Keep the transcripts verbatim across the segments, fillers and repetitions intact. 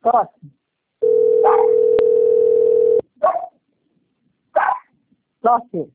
Tosse. Tosse.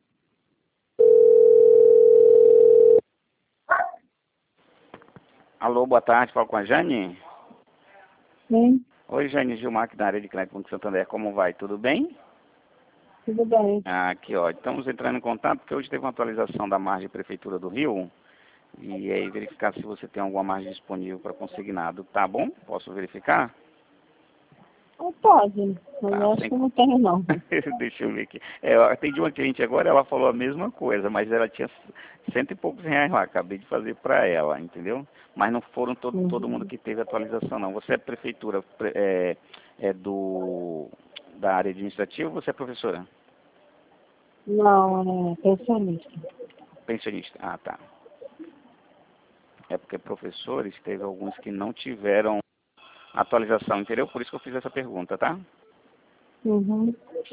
Alô, boa tarde, falo com a Jane? Sim, Oi, Jane, Gilmar aqui da área de crédito Banco Santander, como vai? Tudo bem? tudo bem. Ah, que ótimo. Estamos entrando em contato porque hoje teve uma atualização da margem Prefeitura do Rio e aí verificar se você tem alguma margem disponível para consignado, tá bom? Posso verificar? Não pode, mas Tá, eu acho sem... que não tenho não. Deixa eu ver aqui. É, eu atendi uma cliente agora, ela falou a mesma coisa, mas ela tinha cento e poucos reais lá, acabei de fazer para ela, entendeu? Mas não foram todo, todo mundo Uhum. que teve atualização, não. Você é prefeitura, pre- é, é do da área administrativa ou você é professora? Não, é pensionista. Pensionista. Ah, tá. É porque professores, teve alguns que não tiveram atualização, entendeu? Por isso que eu fiz essa pergunta, tá? Uhum.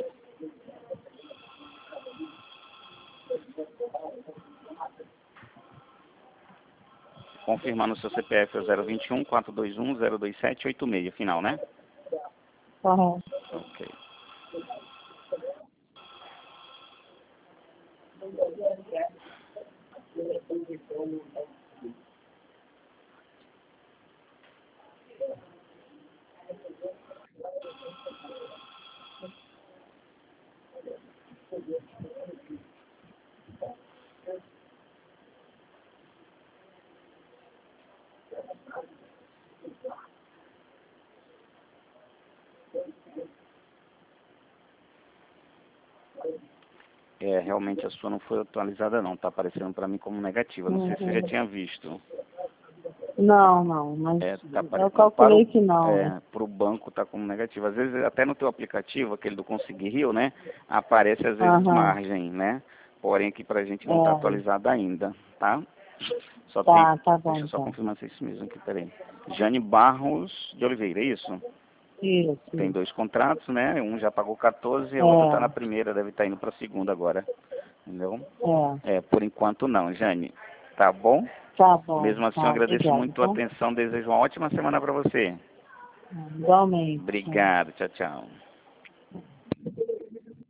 Confirmando o seu C P F é o zero vinte e um, quatrocentos e vinte e um, zero dois sete oito seis, final, né? Correto. Ok. É, realmente a sua não foi atualizada não, tá aparecendo para mim como negativa. Não sei se você já Uhum. tinha visto. Não, não, mas É, tá eu aparecendo para calculei o, que não. É. é, pro banco tá como negativo. Às vezes até no teu aplicativo, aquele do Conseguir Rio, né? Aparece às vezes Aham. margem, né? Porém aqui pra gente não tá É. atualizado ainda, tá? Só tem, Tá, tá bom deixa eu só então. confirmar se é isso mesmo aqui, peraí. Jane Barros de Oliveira, é isso? Isso, Tem isso. dois contratos, né? Um já pagou quatorze e a outra tá na É, primeira, deve estar indo pra segunda agora. Entendeu? é. É, por enquanto não, Jane. Tá bom? Tá bom, Mesmo assim, eu tá, agradeço obrigada, muito a tá? atenção. Desejo uma ótima semana para você. Igualmente. Tchau. Obrigado. Tchau, tchau.